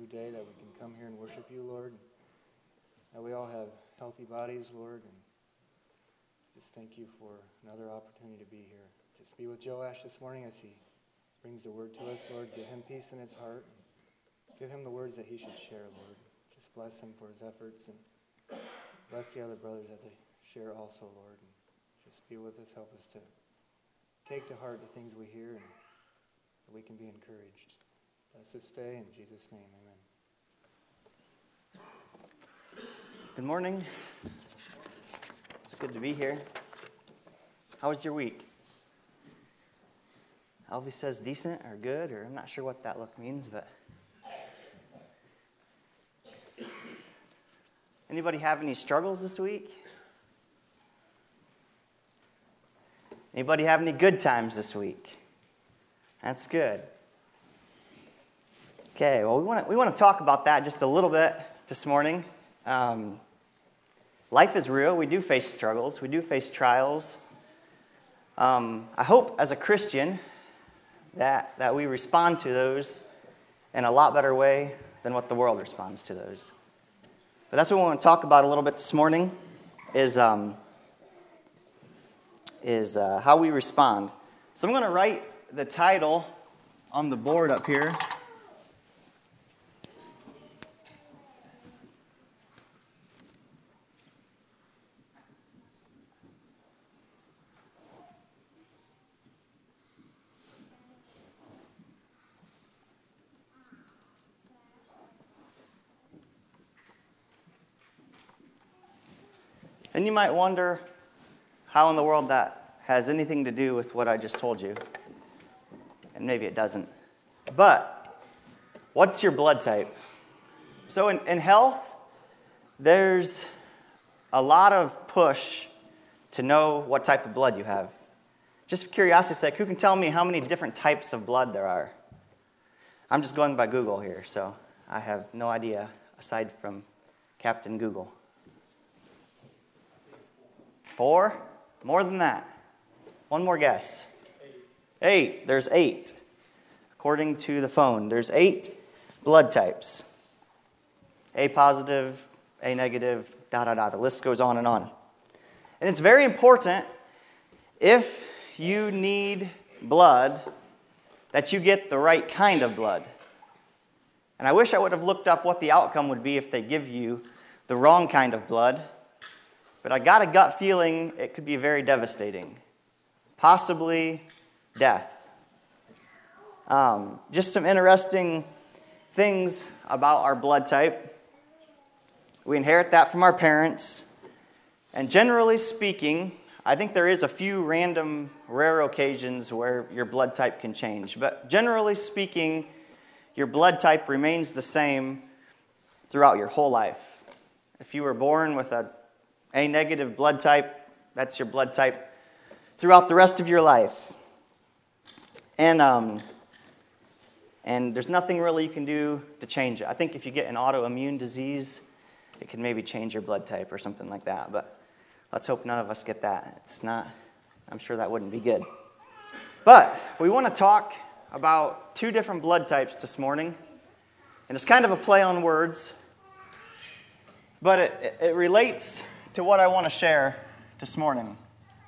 new day that we can come here and worship you, Lord. That we all have healthy bodies, Lord, and just thank you for another opportunity to be here. Just be with Joash this morning as he brings the word to us, Lord. Give him peace in his heart. Give him the words that he should share, Lord. Just bless him for his efforts and bless the other brothers that they share also, Lord. And just be with us. Help us to take to heart the things we hear and that we can be encouraged. Bless this day in Jesus' name, amen. Good morning. It's good to be here. How was your week? Elvis says decent or good, or I'm not sure what that look means, but anybody have any struggles this week? Anybody have any good times this week? That's good. Okay, well, we want to talk about that just a little bit this morning. Life is real. We do face struggles. We do face trials. I hope as a Christian that we respond to those in a lot better way than what the world responds to those. But that's what we want to talk about a little bit this morning is how we respond. So I'm going to write the title on the board up here. And you might wonder how in the world that has anything to do with what I just told you. And maybe it doesn't. But what's your blood type? So in health, there's a lot of push to know what type of blood you have. Just for curiosity's sake, who can tell me how many different types of blood there are? I'm just going by Google here, so I have no idea aside from Captain Google. 4? More than that. One more guess. 8. There's 8. According to the phone, there's 8 blood types. A positive, A negative, ... The list goes on and on. And it's very important, if you need blood, that you get the right kind of blood. And I wish I would have looked up what the outcome would be if they give you the wrong kind of blood. But I got a gut feeling it could be very devastating. Possibly death. Just some interesting things about our blood type. We inherit that from our parents. And generally speaking, I think there is a few random, rare occasions where your blood type can change. But generally speaking, your blood type remains the same throughout your whole life. If you were born with A negative blood type, that's your blood type throughout the rest of your life. And there's nothing really you can do to change it. I think if you get an autoimmune disease, it can maybe change your blood type or something like that. But let's hope none of us get that. It's not, I'm sure that wouldn't be good. But we want to talk about 2 different blood types this morning. And it's kind of a play on words. But it relates to what I want to share this morning.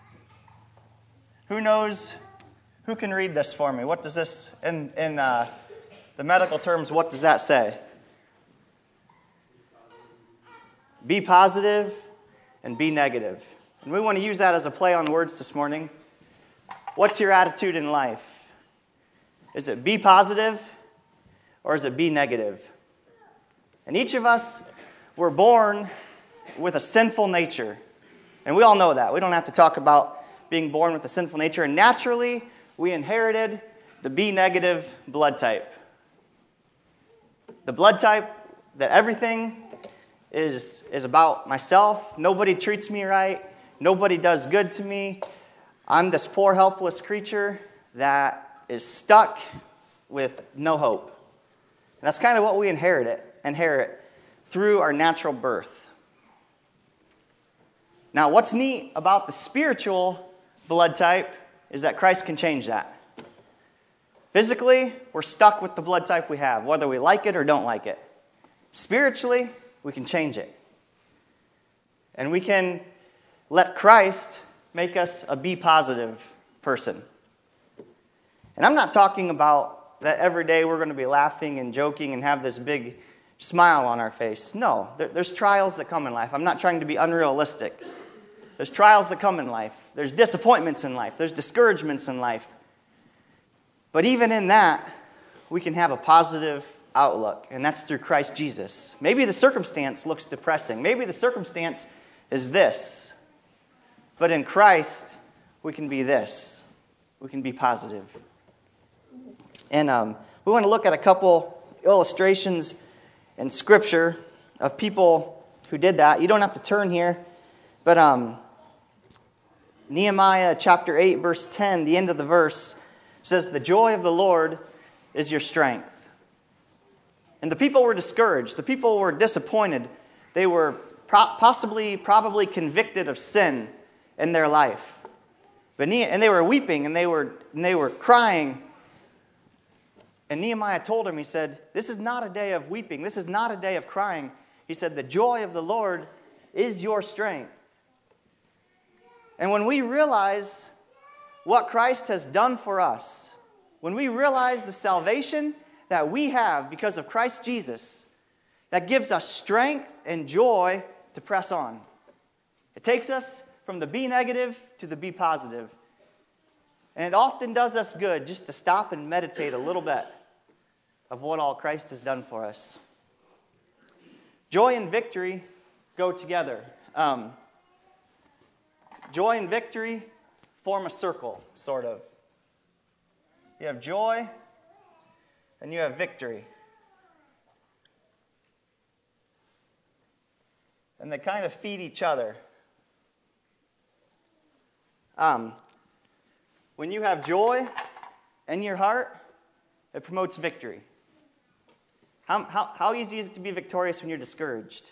Who knows? Who can read this for me? What does this, in the medical terms, what does that say? B positive and B negative. And we want to use that as a play on words this morning. What's your attitude in life? Is it B positive or is it B negative? And each of us were born with a sinful nature. And we all know that. We don't have to talk about being born with a sinful nature. And naturally, we inherited the B negative blood type. The blood type that everything is about myself. Nobody treats me right. Nobody does good to me. I'm this poor, helpless creature that is stuck with no hope. And that's kind of what we inherit through our natural birth. Now, what's neat about the spiritual blood type is that Christ can change that. Physically, we're stuck with the blood type we have, whether we like it or don't like it. Spiritually, we can change it. And we can let Christ make us a be positive person. And I'm not talking about that every day we're going to be laughing and joking and have this big smile on our face. No, there's trials that come in life. I'm not trying to be unrealistic. There's trials that come in life. There's disappointments in life. There's discouragements in life. But even in that, we can have a positive outlook, and that's through Christ Jesus. Maybe the circumstance looks depressing. Maybe the circumstance is this. But in Christ, we can be this. We can be positive. And we want to look at a couple illustrations in Scripture of people who did that. You don't have to turn here, but Nehemiah chapter 8, verse 10, the end of the verse, says, "The joy of the Lord is your strength." And the people were discouraged. The people were disappointed. They were probably convicted of sin in their life. And they were weeping, and they were crying. And Nehemiah told him, he said, "This is not a day of weeping. This is not a day of crying." He said, "The joy of the Lord is your strength." And when we realize what Christ has done for us, when we realize the salvation that we have because of Christ Jesus, that gives us strength and joy to press on. It takes us from the be negative to the be positive. And it often does us good just to stop and meditate a little bit of what all Christ has done for us. Joy and victory go together. Joy and victory form a circle, sort of. You have joy and you have victory. And they kind of feed each other. When you have joy in your heart, it promotes victory. How easy is it to be victorious when you're discouraged?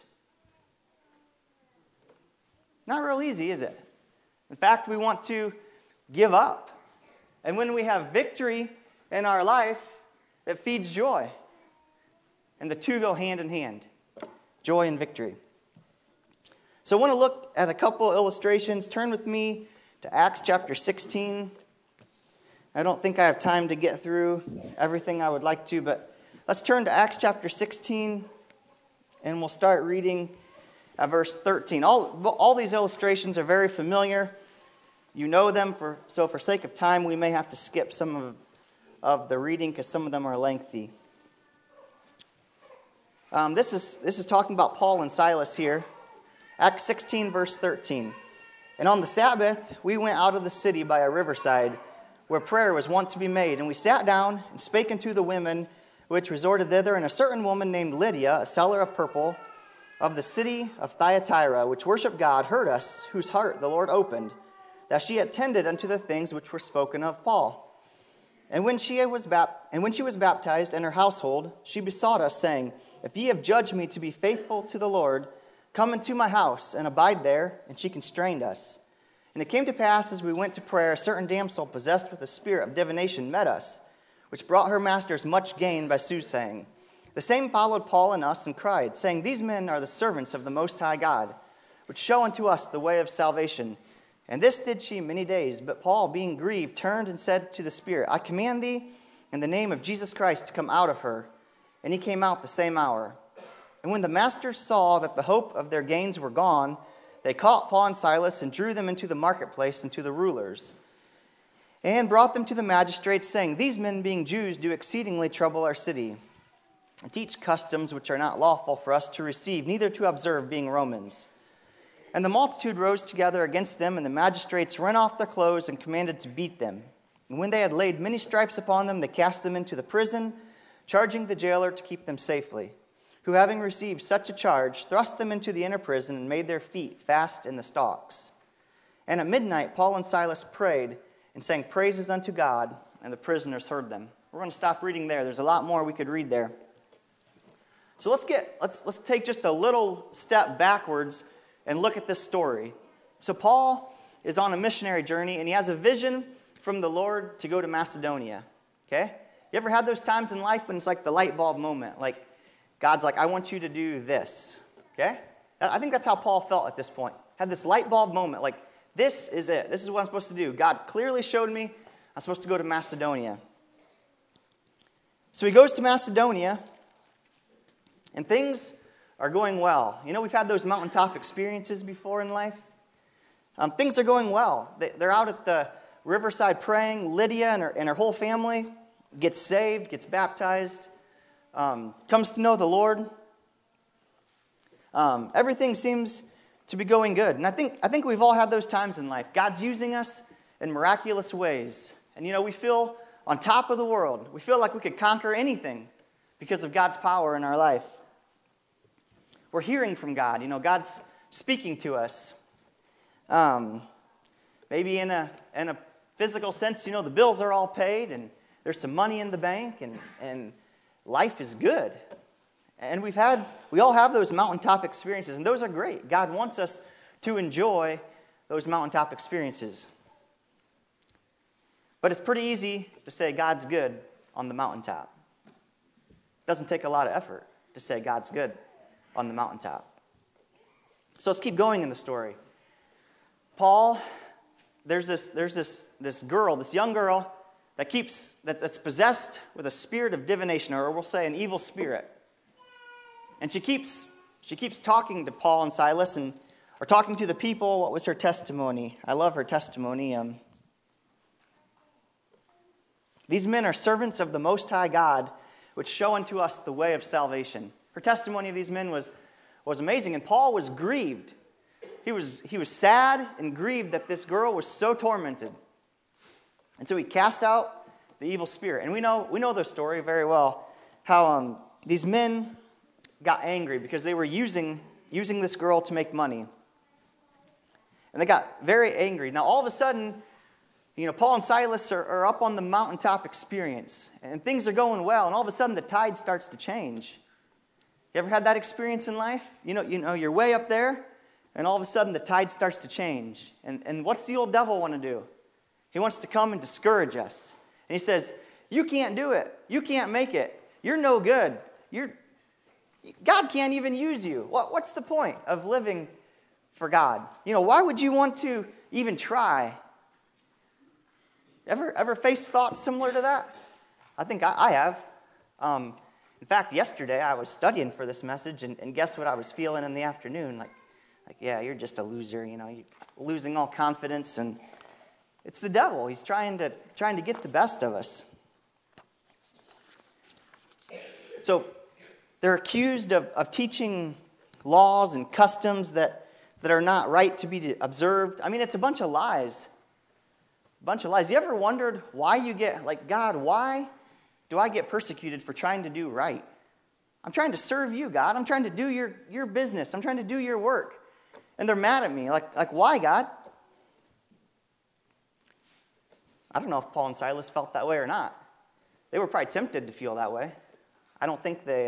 Not real easy, is it? In fact, we want to give up. And when we have victory in our life, it feeds joy. And the two go hand in hand. Joy and victory. So I want to look at a couple illustrations. Turn with me to Acts chapter 16. I don't think I have time to get through everything I would like to, but let's turn to Acts chapter 16, and we'll start reading at verse 13. All these illustrations are very familiar. You know them, so for sake of time, we may have to skip some of the reading because some of them are lengthy. This is talking about Paul and Silas here. Acts 16, verse 13. "And on the Sabbath, we went out of the city by a riverside, where prayer was wont to be made. And we sat down and spake unto the women which resorted thither. And a certain woman named Lydia, a seller of purple, of the city of Thyatira, which worshipped God, heard us, whose heart the Lord opened, that she attended unto the things which were spoken of Paul. And when she was baptized in her household, she besought us, saying, If ye have judged me to be faithful to the Lord, come into my house and abide there. And she constrained us. And it came to pass, as we went to prayer, a certain damsel possessed with a spirit of divination met us, which brought her masters much gain by soothsaying. The same followed Paul and us, and cried, saying, These men are the servants of the Most High God, which show unto us the way of salvation. And this did she many days. But Paul, being grieved, turned and said to the spirit, I command thee in the name of Jesus Christ to come out of her. And he came out the same hour. And when the masters saw that the hope of their gains were gone, they caught Paul and Silas and drew them into the marketplace and to the rulers, and brought them to the magistrates, saying, These men, being Jews, do exceedingly trouble our city, and teach customs which are not lawful for us to receive, neither to observe, being Romans. And the multitude rose together against them, and the magistrates rent off their clothes and commanded to beat them. And when they had laid many stripes upon them, they cast them into the prison, charging the jailer to keep them safely, who, having received such a charge, thrust them into the inner prison and made their feet fast in the stocks. And at midnight Paul and Silas prayed and sang praises unto God, and the prisoners heard them. We're going to stop reading there. There's a lot more we could read there. So let's take just a little step backwards and look at this story. So Paul is on a missionary journey, and he has a vision from the Lord to go to Macedonia. Okay? You ever had those times in life when it's like the light bulb moment? Like, God's like, I want you to do this. Okay? I think that's how Paul felt at this point. Had this light bulb moment, like, this is it. This is what I'm supposed to do. God clearly showed me I'm supposed to go to Macedonia. So he goes to Macedonia, and things are going well. You know, we've had those mountaintop experiences before in life. Things are going well. They're out at the riverside praying. Lydia and her whole family gets saved, gets baptized, comes to know the Lord. Everything seems to be going good. And I think we've all had those times in life. God's using us in miraculous ways. And, you know, we feel on top of the world. We feel like we could conquer anything because of God's power in our life. We're hearing from God. You know, God's speaking to us. Maybe in a physical sense, you know, the bills are all paid and there's some money in the bank and life is good. And we all have those mountaintop experiences, and those are great. God wants us to enjoy those mountaintop experiences. But it's pretty easy to say God's good on the mountaintop. It doesn't take a lot of effort to say God's good on the mountaintop. So let's keep going in the story. Paul, there's this girl, this young girl that's possessed with a spirit of divination, or we'll say an evil spirit. And she keeps talking to Paul and Silas, or talking to the people. What was her testimony? I love her testimony. These men are servants of the Most High God, which show unto us the way of salvation. Her testimony of these men was amazing, and Paul was grieved. He was sad and grieved that this girl was so tormented. And so he cast out the evil spirit. And we know the story very well, how these men got angry because they were using this girl to make money. And they got very angry. Now, all of a sudden, you know, Paul and Silas are up on the mountaintop experience, and things are going well, and all of a sudden the tide starts to change. You ever had that experience in life? You know, you're way up there, and all of a sudden the tide starts to change. And what's the old devil want to do? He wants to come and discourage us. And he says, you can't do it. You can't make it. You're no good. God can't even use you. What's the point of living for God? You know, why would you want to even try? Ever face thoughts similar to that? I think I have. In fact, yesterday I was studying for this message, and guess what I was feeling in the afternoon? Like, yeah, you're just a loser. You know, you're losing all confidence, and it's the devil. He's trying to get the best of us. So they're accused of teaching laws and customs that are not right to be observed. I mean, it's a bunch of lies. A bunch of lies. You ever wondered why you get, like, God, why do I get persecuted for trying to do right? I'm trying to serve you, God. I'm trying to do your business. I'm trying to do your work. And they're mad at me. Like, why, God? I don't know if Paul and Silas felt that way or not. They were probably tempted to feel that way. I don't think they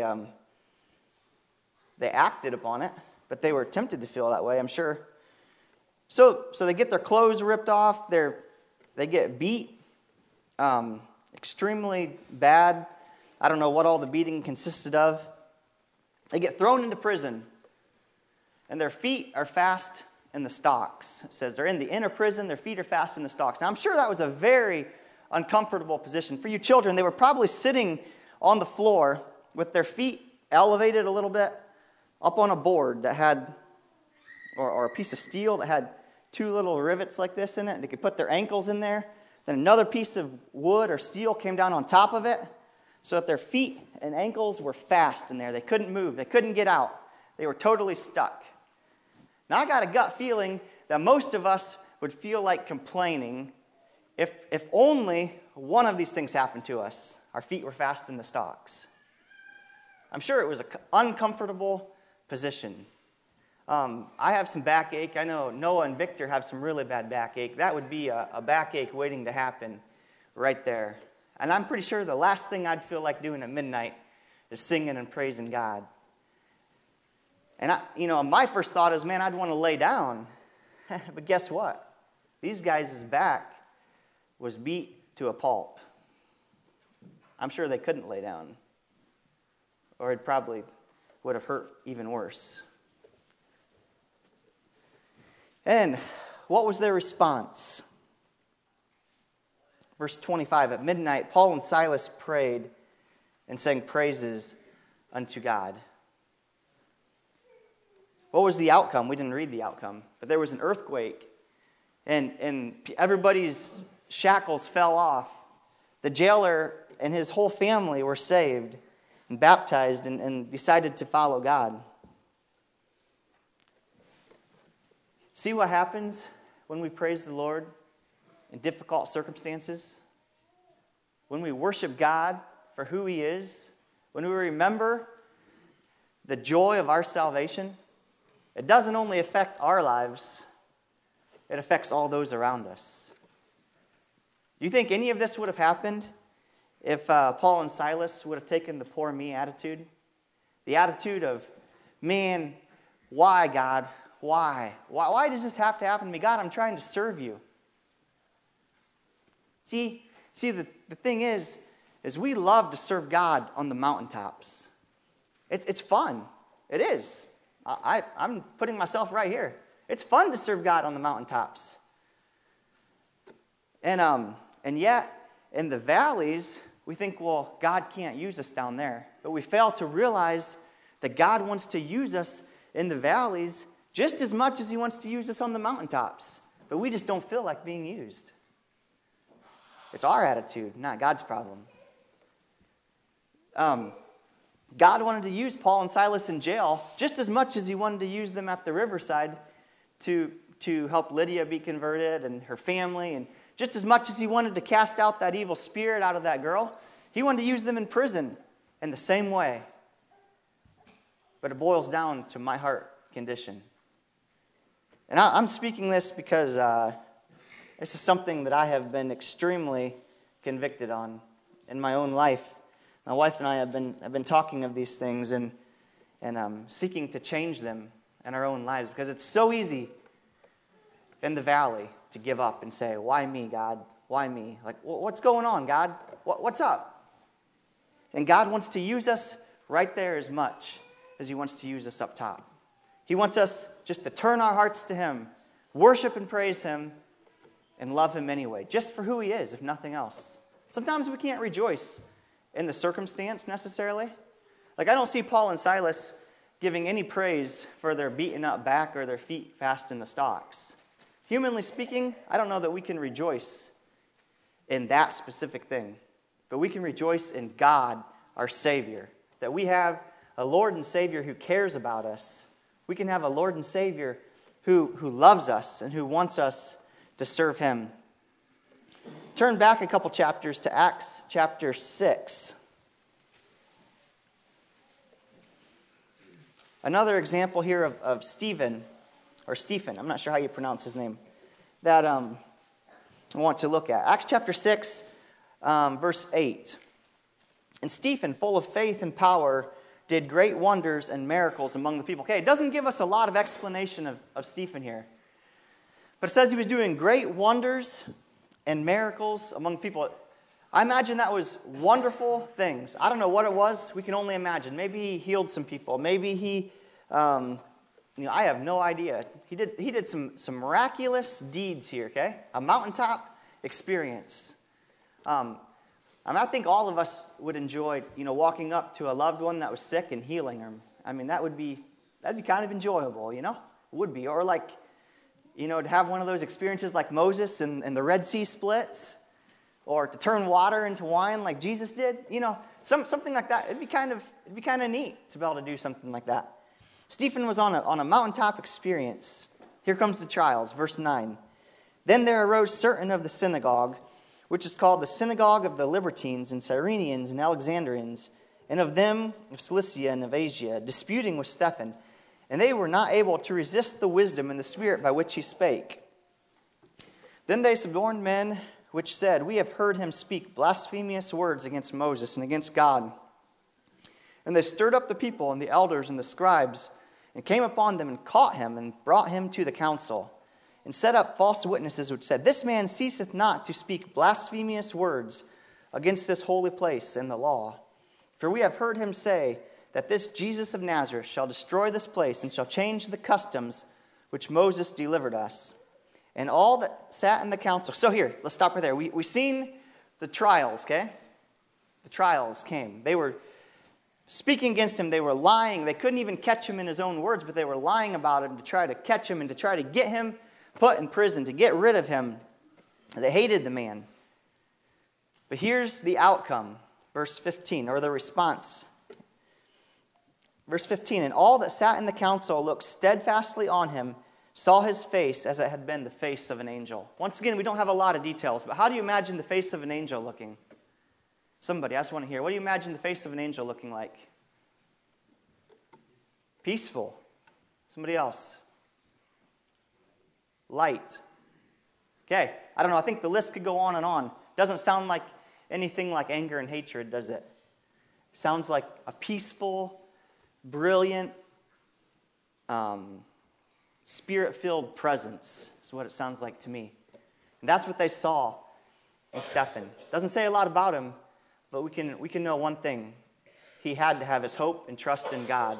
acted upon it, but they were tempted to feel that way, I'm sure. So they get their clothes ripped off. They get beat extremely bad. I don't know what all the beating consisted of. They get thrown into prison, and their feet are fast in the stocks. It says they're in the inner prison, their feet are fast in the stocks. Now, I'm sure that was a very uncomfortable position. For you children, they were probably sitting on the floor with their feet elevated a little bit up on a board that had, or a piece of steel that had two little rivets like this in it. They could put their ankles in there. Then another piece of wood or steel came down on top of it so that their feet and ankles were fast in there. They couldn't move. They couldn't get out. They were totally stuck. Now, I got a gut feeling that most of us would feel like complaining if only one of these things happened to us. Our feet were fast in the stocks. I'm sure it was an uncomfortable position. I have some backache. I know Noah and Victor have some really bad backache. That would be a backache waiting to happen right there. And I'm pretty sure the last thing I'd feel like doing at midnight is singing and praising God. And my first thought is, man, I'd want to lay down. But guess what? These guys' back was beat to a pulp. I'm sure they couldn't lay down. Or it'd probably would have hurt even worse. And what was their response? Verse 25, at midnight, Paul and Silas prayed and sang praises unto God. What was the outcome? We didn't read the outcome, but there was an earthquake, and everybody's shackles fell off. The jailer and his whole family were saved and baptized and decided to follow God. See what happens when we praise the Lord in difficult circumstances? When we worship God for who He is, when we remember the joy of our salvation, it doesn't only affect our lives, it affects all those around us. Do you think any of this would have happened if Paul and Silas would have taken the poor me attitude? The attitude of, man, why, God? Why? Why does this have to happen to me? God, I'm trying to serve you. See, the thing is we love to serve God on the mountaintops. It's fun. It is. I'm putting myself right here. It's fun to serve God on the mountaintops. And yet, in the valleys, we think, well, God can't use us down there. But we fail to realize that God wants to use us in the valleys just as much as He wants to use us on the mountaintops. But we just don't feel like being used. It's our attitude, not God's problem. God wanted to use Paul and Silas in jail just as much as He wanted to use them at the riverside to help Lydia be converted and her family. And just as much as He wanted to cast out that evil spirit out of that girl, He wanted to use them in prison in the same way. But it boils down to my heart condition. And I'm speaking this because this is something that I have been extremely convicted on in my own life. My wife and I have been talking of these things and seeking to change them in our own lives, because it's so easy in the valley to give up and say, why me, God? Why me? Like, what's going on, God? What's up? And God wants to use us right there as much as He wants to use us up top. He wants us just to turn our hearts to Him, worship and praise Him, and love Him anyway, just for who He is, if nothing else. Sometimes we can't rejoice in the circumstance necessarily. Like, I don't see Paul and Silas giving any praise for their beaten up back or their feet fast in the stocks. Humanly speaking, I don't know that we can rejoice in that specific thing. But we can rejoice in God, our Savior, that we have a Lord and Savior who cares about us. We can have a Lord and Savior who loves us and who wants us to serve Him. Turn back a couple chapters to Acts chapter 6. Another example here of Stephen, I'm not sure how you pronounce his name, that I want to look at. Acts chapter 6, verse 8. And Stephen, full of faith and power, did great wonders and miracles among the people. Okay, it doesn't give us a lot of explanation of Stephen here. But it says he was doing great wonders and miracles among people. I imagine that was wonderful things. I don't know what it was. We can only imagine. Maybe he healed some people. Maybe he, I have no idea. He did some miraculous deeds here, okay? A mountaintop experience. I think all of us would enjoy, walking up to a loved one that was sick and healing them. I mean, that'd be kind of enjoyable, It would be. Or like, to have one of those experiences like Moses and the Red Sea splits, or to turn water into wine like Jesus did, something like that. It'd be kind of neat to be able to do something like that. Stephen was on a mountaintop experience. Here comes the trials, verse 9. Then there arose certain of the synagogue, which is called the synagogue of the Libertines and Cyrenians and Alexandrians, and of them of Cilicia and of Asia, disputing with Stephen. And they were not able to resist the wisdom and the spirit by which he spake. Then they suborned men which said, We have heard him speak blasphemous words against Moses and against God. And they stirred up the people and the elders and the scribes, and came upon them and caught him and brought him to the council, and set up false witnesses which said, This man ceaseth not to speak blasphemous words against this holy place and the law. For we have heard him say, that this Jesus of Nazareth shall destroy this place and shall change the customs which Moses delivered us. And all that sat in the council. So here, let's stop right there. We've seen the trials, okay? The trials came. They were speaking against him. They were lying. They couldn't even catch him in his own words, but they were lying about him to try to catch him and to try to get him put in prison, to get rid of him. They hated the man. But here's the outcome, verse 15, or the response. Verse 15, and all that sat in the council looked steadfastly on him, saw his face as it had been the face of an angel. Once again, we don't have a lot of details, but how do you imagine the face of an angel looking? Somebody, I just want to hear. What do you imagine the face of an angel looking like? Peaceful. Somebody else. Light. Okay, I don't know. I think the list could go on and on. Doesn't sound like anything like anger and hatred, does it? Sounds like a peaceful, brilliant, spirit-filled presence is what it sounds like to me. And that's what they saw in Stephen. Doesn't say a lot about him, but we can know one thing. He had to have his hope and trust in God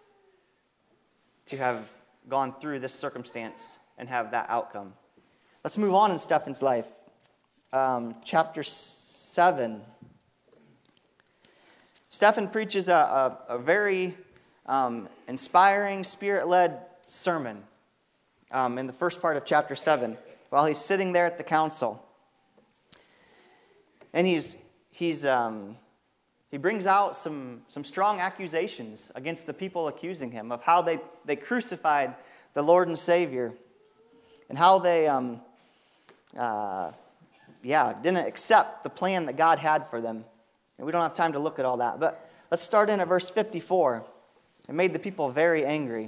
to have gone through this circumstance and have that outcome. Let's move on in Stephen's life. Chapter 7. Stephen preaches a very inspiring, spirit-led sermon in the first part of chapter 7 while he's sitting there at the council. And he brings out some strong accusations against the people accusing him of how they crucified the Lord and Savior and how they didn't accept the plan that God had for them. And we don't have time to look at all that. But let's start in at verse 54. It made the people very angry.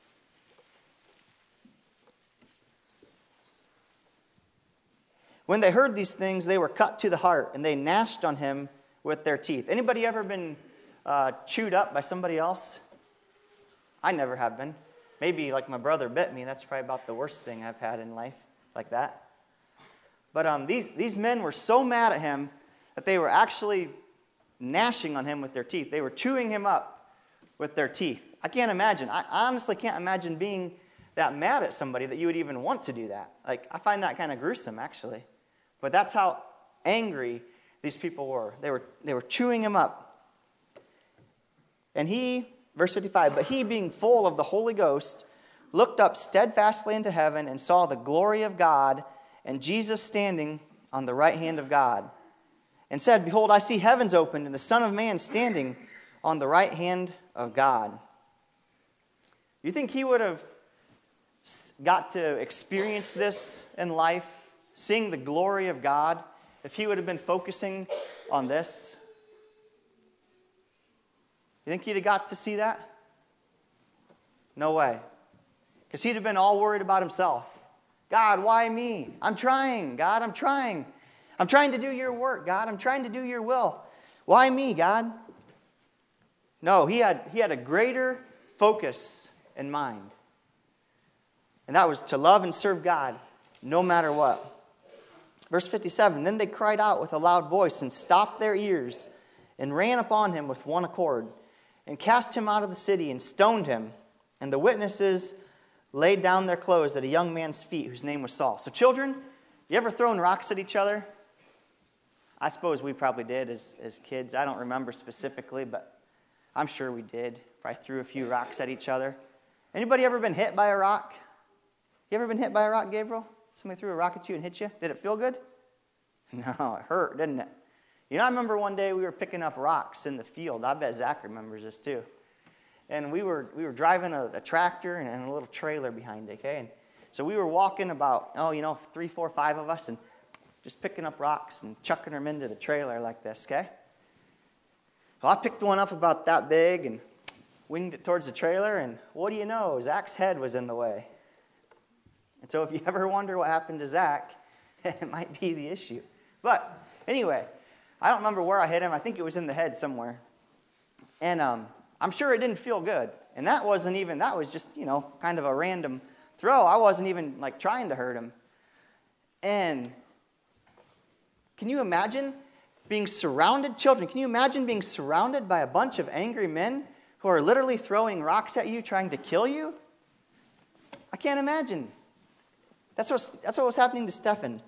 When they heard these things, they were cut to the heart, and they gnashed on him with their teeth. Anybody ever been chewed up by somebody else? I never have been. Maybe like my brother bit me. That's probably about the worst thing I've had in life, like that. But these men were so mad at him that they were actually gnashing on him with their teeth. They were chewing him up with their teeth. I can't imagine. I honestly can't imagine being that mad at somebody that you would even want to do that. Like, I find that kind of gruesome, actually. But that's how angry these people were. They were chewing him up. And he, verse 55, but he, being full of the Holy Ghost, looked up steadfastly into heaven and saw the glory of God and Jesus standing on the right hand of God, and said, behold, I see heavens opened and the Son of Man standing on the right hand of God. You think he would have got to experience this in life, seeing the glory of God, if he would have been focusing on this? You think he'd have got to see that? No way. Because he'd have been all worried about himself. God, why me? I'm trying, God, I'm trying. I'm trying to do your work, God. I'm trying to do your will. Why me, God? No, he had a greater focus in mind. And that was to love and serve God no matter what. Verse 57, then they cried out with a loud voice and stopped their ears and ran upon him with one accord and cast him out of the city and stoned him. And the witnesses laid down their clothes at a young man's feet whose name was Saul. So children, you ever thrown rocks at each other? I suppose we probably did as kids. I don't remember specifically, but I'm sure we did. Probably threw a few rocks at each other. Anybody ever been hit by a rock? You ever been hit by a rock, Gabriel? Somebody threw a rock at you and hit you? Did it feel good? No, it hurt, didn't it? You know, I remember one day we were picking up rocks in the field. I bet Zach remembers this too. And we were driving a tractor and a little trailer behind it, okay? And so we were walking about, 3, 4, 5 of us and just picking up rocks and chucking them into the trailer like this, okay? Well, I picked one up about that big and winged it towards the trailer, and what do you know? Zach's head was in the way. And so if you ever wonder what happened to Zach, it might be the issue. But anyway, I don't remember where I hit him. I think it was in the head somewhere. And I'm sure it didn't feel good. And that was just, kind of a random throw. I wasn't even trying to hurt him. And can you imagine being surrounded, children, can you imagine being surrounded by a bunch of angry men who are literally throwing rocks at you, trying to kill you? I can't imagine. That's what was happening to Stephen.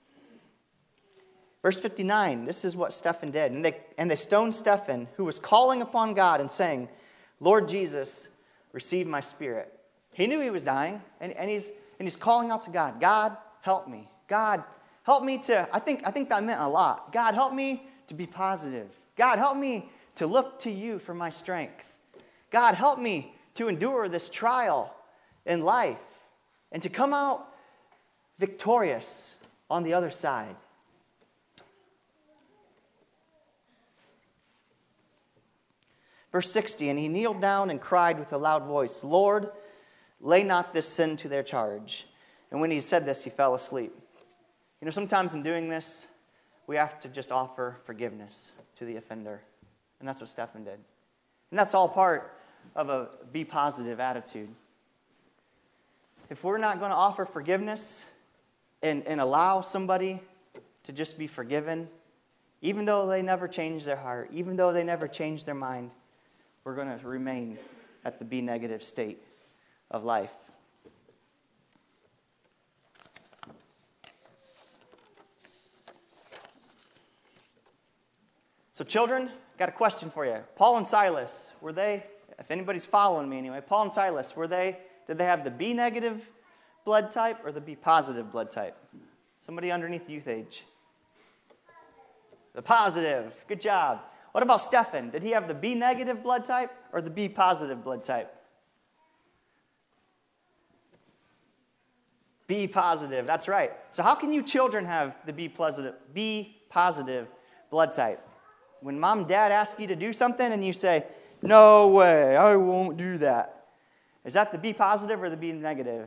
Verse 59, this is what Stephen did. And they stoned Stephen, who was calling upon God and saying, Lord Jesus, receive my spirit. He knew he was dying, and he's calling out to God. God, help me. God, help me to, I think that meant a lot. God, help me to be positive. God, help me to look to you for my strength. God, help me to endure this trial in life and to come out victorious on the other side. Verse 60, and he kneeled down and cried with a loud voice, Lord, lay not this sin to their charge. And when he said this, he fell asleep. You know, sometimes in doing this, we have to just offer forgiveness to the offender. And that's what Stephen did. And that's all part of a be positive attitude. If we're not going to offer forgiveness and allow somebody to just be forgiven, even though they never change their heart, even though they never change their mind, we're going to remain at the be negative state of life. So children, got a question for you. Paul and Silas, were they, if anybody's following me anyway, Paul and Silas, did they have the B negative blood type or the B positive blood type? Somebody underneath youth age. The positive. Good job. What about Stephen? Did he have the B negative blood type or the B positive blood type? B positive. That's right. So how can you children have the B positive blood type? When mom and dad ask you to do something and you say, no way, I won't do that. Is that the B positive or the B negative?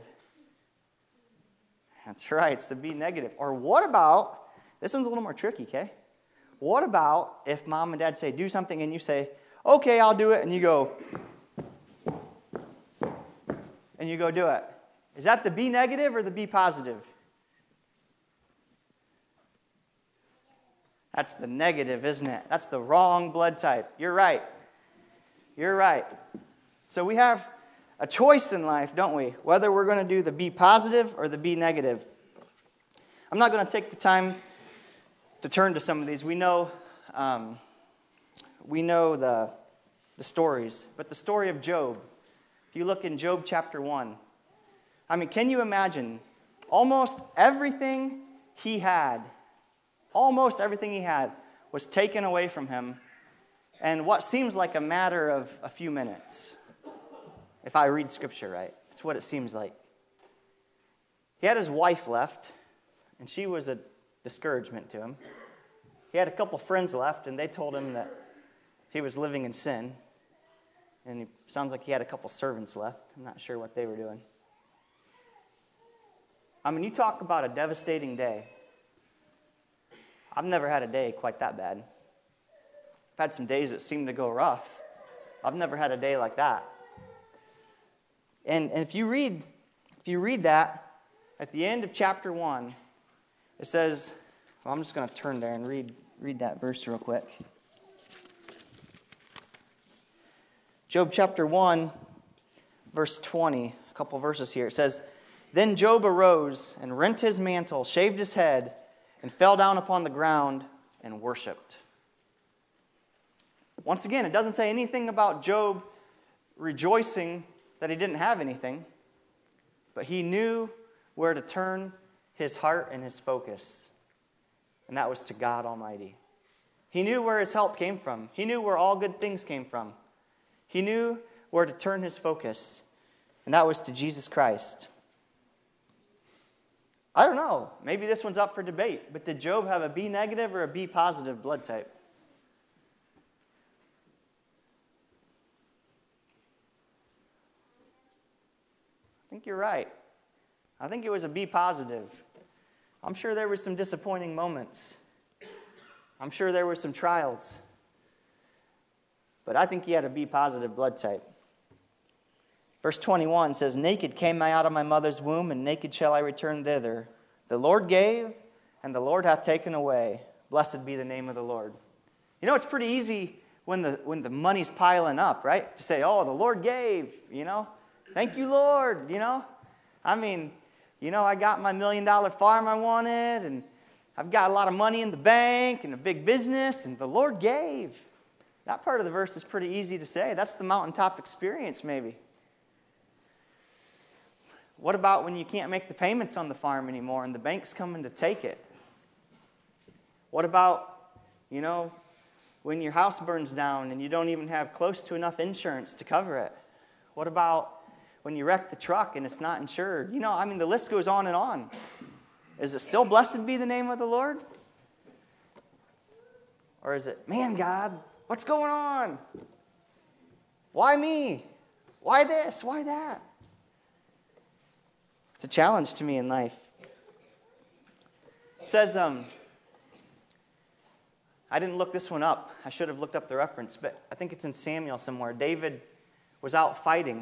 That's right, it's the B negative. Or what about, this one's a little more tricky, okay? What about if mom and dad say, do something, and you say, okay, I'll do it, and you go do it. Is that the B negative or the B positive? That's the negative, isn't it? That's the wrong blood type. You're right. You're right. So we have a choice in life, don't we? Whether we're going to do the B positive or the B negative. I'm not going to take the time to turn to some of these. We know the stories, but the story of Job. If you look in Job chapter 1, I mean, can you imagine almost everything he had was taken away from him in what seems like a matter of a few minutes. If I read Scripture right, that's what it seems like. He had his wife left, and she was a discouragement to him. He had a couple friends left, and they told him that he was living in sin. And it sounds like he had a couple servants left. I'm not sure what they were doing. I mean, you talk about a devastating day. I've never had a day quite that bad. I've had some days that seem to go rough. I've never had a day like that. And if you read that, at the end of chapter 1, it says, well, I'm just going to turn there and read that verse real quick. Job chapter 1, verse 20, a couple verses here. It says, Then Job arose and rent his mantle, shaved his head, and fell down upon the ground and worshipped. Once again, it doesn't say anything about Job rejoicing that he didn't have anything, but he knew where to turn his heart and his focus, and that was to God Almighty. He knew where his help came from. He knew where all good things came from. He knew where to turn his focus, and that was to Jesus Christ. I don't know. Maybe this one's up for debate, but did Job have a B negative or a B positive blood type? I think you're right. I think it was a B positive. I'm sure there were some disappointing moments. I'm sure there were some trials. But I think he had a B positive blood type. Verse 21 says, Naked came I out of my mother's womb, and naked shall I return thither. The Lord gave, and the Lord hath taken away. Blessed be the name of the Lord. You know, it's pretty easy when the money's piling up, right? To say, oh, the Lord gave, Thank you, Lord, I mean, I got my $1 million farm I wanted, and I've got a lot of money in the bank and a big business, and the Lord gave. That part of the verse is pretty easy to say. That's the mountaintop experience, maybe. What about when you can't make the payments on the farm anymore and the bank's coming to take it? What about, when your house burns down and you don't even have close to enough insurance to cover it? What about when you wreck the truck and it's not insured? The list goes on and on. Is it still blessed be the name of the Lord? Or is it, man, God, what's going on? Why me? Why this? Why that? It's a challenge to me in life. It says, I didn't look this one up. I should have looked up the reference, but I think it's in Samuel somewhere. David was out fighting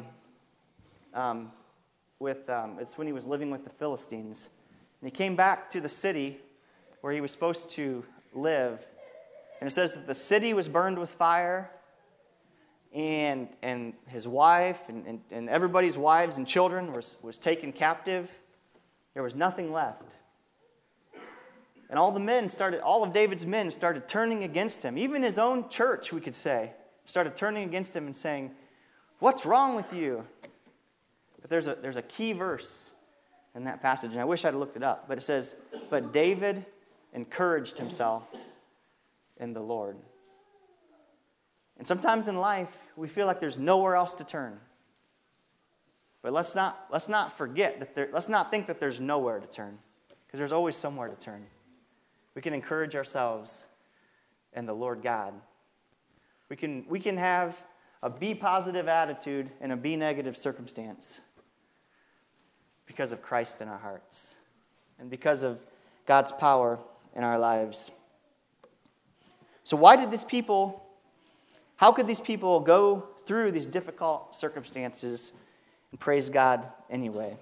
it's when he was living with the Philistines. And he came back to the city where he was supposed to live. And it says that the city was burned with fire, and his wife and everybody's wives and children was taken captive. There was nothing left. And all of David's men started turning against him. Even his own church, we could say, started turning against him and saying, "What's wrong with you?" But there's a key verse in that passage, and I wish I'd looked it up. But it says, "But David encouraged himself in the Lord." And sometimes in life, we feel like there's nowhere else to turn. But let's not forget that let's not think that there's nowhere to turn, because there's always somewhere to turn. We can encourage ourselves in the Lord God. We can have a be positive attitude in a be negative circumstance because of Christ in our hearts and because of God's power in our lives. So how could these people go through these difficult circumstances and praise God anyway?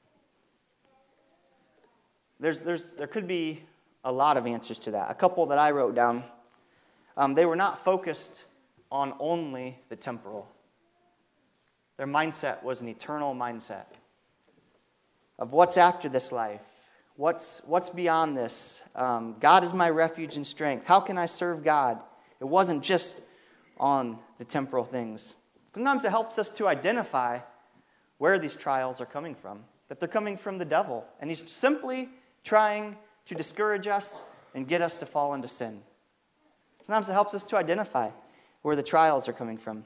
There could be a lot of answers to that. A couple that I wrote down. They were not focused on only the temporal. Their mindset was an eternal mindset of what's after this life, what's beyond this. God is my refuge and strength. How can I serve God? It wasn't just on the temporal things. Sometimes it helps us to identify where these trials are coming from, that they're coming from the devil, and he's simply trying to discourage us and get us to fall into sin. Sometimes it helps us to identify where the trials are coming from.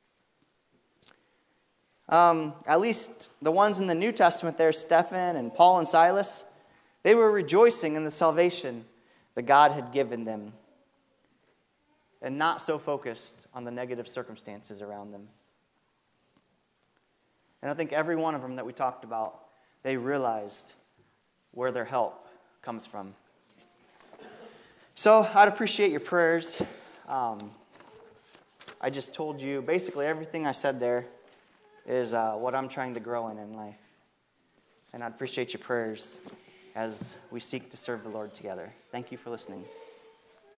At least the ones in the New Testament there, Stephen and Paul and Silas, they were rejoicing in the salvation that God had given them and not so focused on the negative circumstances around them. And I think every one of them that we talked about, they realized where their help comes from. So I'd appreciate your prayers. I just told you basically everything I said there is what I'm trying to grow in life. And I'd appreciate your prayers as we seek to serve the Lord together. Thank you for listening.